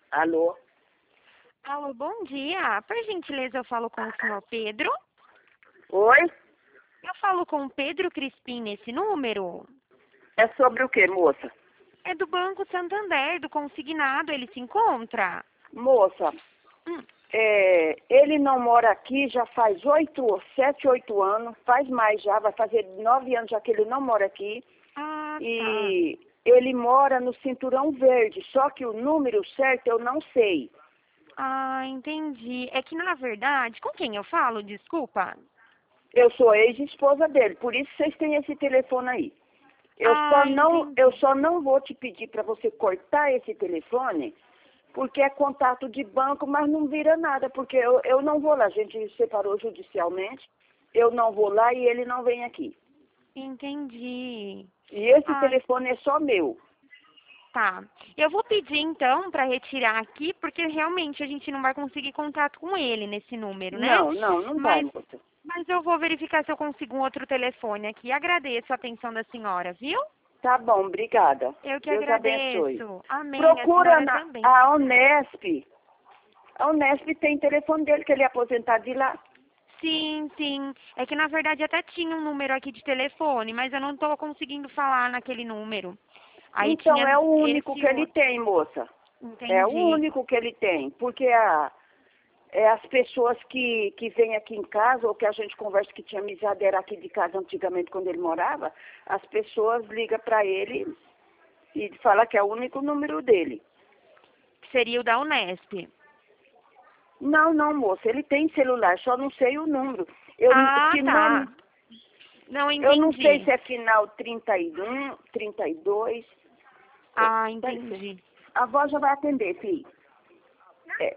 Alô? Alô, bom dia. Por gentileza, eu falo com o senhor Pedro. Oi? Eu falo com o Pedro Crispim nesse número. É sobre o quê, moça? É do Banco Santander, do consignado. Ele se encontra? Moça, Hum. ele não mora aqui já faz 7, 8 anos, faz mais já, vai fazer 9 anos já que ele não mora aqui. Ah, tá. E ele mora no Cinturão Verde, só que o número certo eu não sei. Ah, entendi. É que, na verdade, com quem eu falo? Desculpa. Eu sou ex-esposa dele, por isso vocês têm esse telefone aí. Eu Ah, entendi. só não vou te pedir para você cortar esse telefone, porque é contato de banco, mas não vira nada, porque eu não vou lá. A gente separou judicialmente, eu não vou lá e ele não vem aqui. Entendi. E esse Ah, telefone é só meu. tá. Eu vou pedir, então, para retirar aqui, porque realmente a gente não vai conseguir contato com ele nesse número, né? Não vai, Mas moça. Mas eu vou verificar se eu consigo um outro telefone aqui. Agradeço a atenção da senhora, viu? Tá bom, obrigada. Eu que Deus abençoe. agradeço. Amém. A Procura senhora também. a Unesp. A Unesp tem telefone dele, que ele é aposentado de lá. Sim, sim. É que na verdade até tinha um número aqui de telefone, mas eu não estou conseguindo falar naquele número. Aí Então tinha é o único esse que ele outro. tem, moça. É o Entendi. único que ele tem. Porque as pessoas que vêm aqui em casa, ou que a gente conversa que tinha amizade, era aqui de casa antigamente quando ele morava, as pessoas ligam para ele e falam que é o único número dele. Seria o da Unesp. Não, moça, ele tem celular, só não sei o número. Ah, Se tá. não, Não eu não sei entendi. se é final 31, 32. Ah, Dá licença. entendi. A avó já vai atender, filho. É,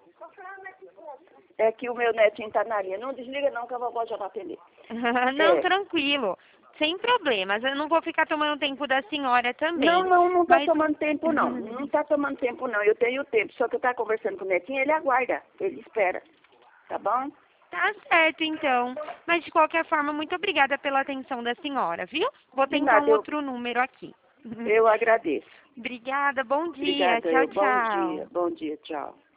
é que o meu netinho tá na linha. Não desliga não, que a vovó já vai atender. Não, É. tranquilo. Sem problemas. Eu não vou ficar tomando tempo da senhora também. Não tá Mas. tomando tempo, não. Não tá tomando tempo, não. Eu tenho tempo. Só que eu tava conversando com o netinho, ele aguarda. Ele espera. Tá bom? Tá certo, então. Mas de qualquer forma, muito obrigada pela atenção da senhora, viu? Vou De tentar nada, um outro número aqui. eu agradeço. Obrigada, bom dia. Obrigada, Tchau, eu. Bom dia. tchau. Bom dia, tchau.